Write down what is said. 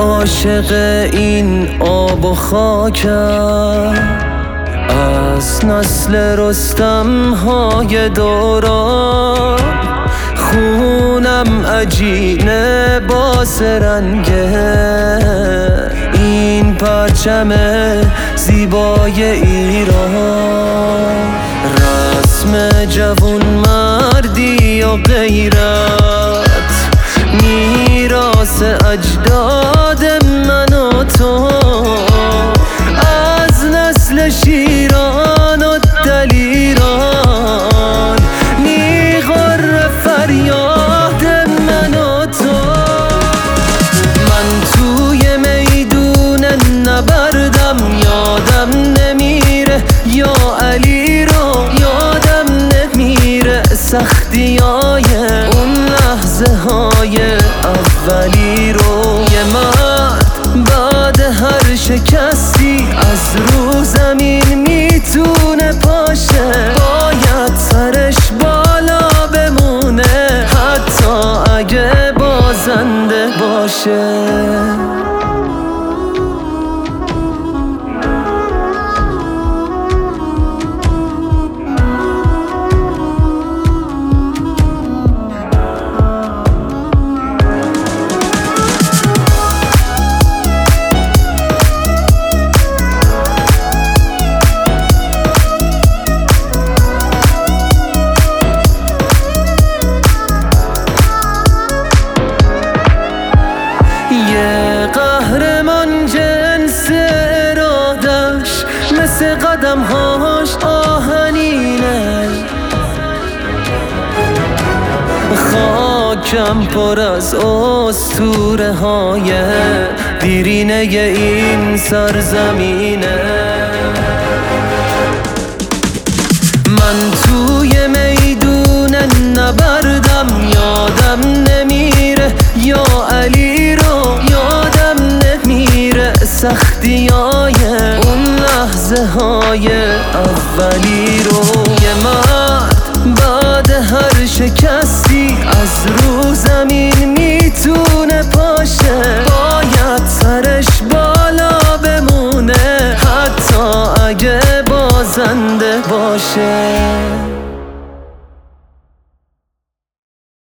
عاشق این آب و خاکم، از نسل رستم های دوران. خونم عجینه باس رنگه این پرچم زیبای ایران. رسم جوون مردی و غیرت، میراث اجداد من و تو. از نسل شیران و دلیران میغره فریاد من و تو. من توی میدون نبردم، یادم نمیره یا علی رو، یادم نمیره سختیای اون لحظه های اولی رو. یه مرد بعد هر شکستی از رو زمین میتونه پاشه، باید سرش بالا بمونه حتی اگه بازنده باشه. یه قهرمان جنس ارادش مثل قدمهاش آهنینه. خاکم پر از اسطوره های دیرینه این سرزمینه. من توی میدون نبردم، یادم نمیره یا علی رو، یادم نمیره سختیای اون لحظه های اولی رو. یه مرد بعد هر شکست